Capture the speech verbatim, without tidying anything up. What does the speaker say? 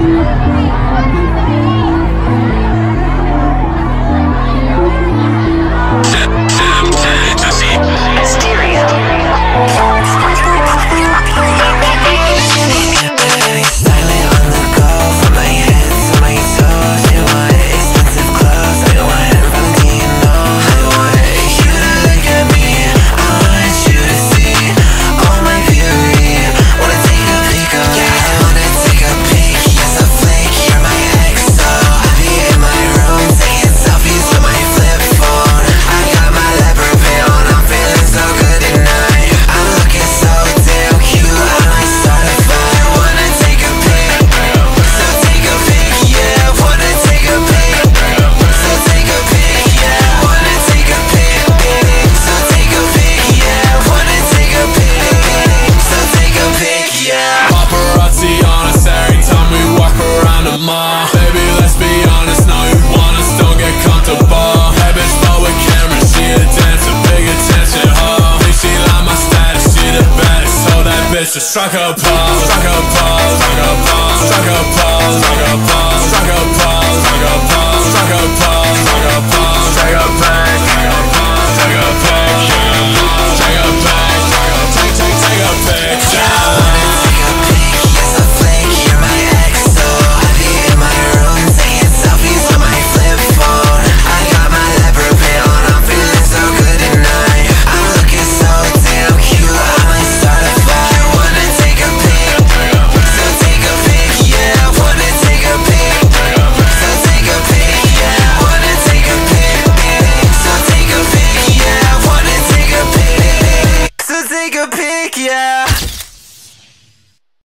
Baby, let's be honest, now you want us, don't get comfortable. Hey bitch, flow with camera, she a dancer, big attention, huh? Think she like my status, she the baddest, so that bitch just struck her pose.